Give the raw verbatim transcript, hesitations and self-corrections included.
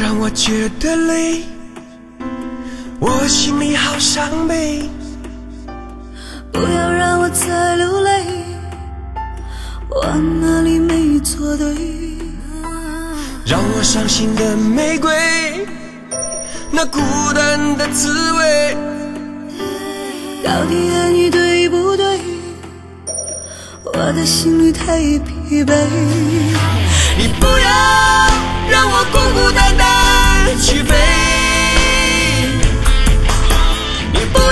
让我觉得累，我心里好伤悲。 不要让我再流泪，我哪里没做对？ 让我伤心的玫瑰，那孤单的滋味， 到底爱你对不对？我的心里太疲惫。 你不要让我孤孤单单去飞，你不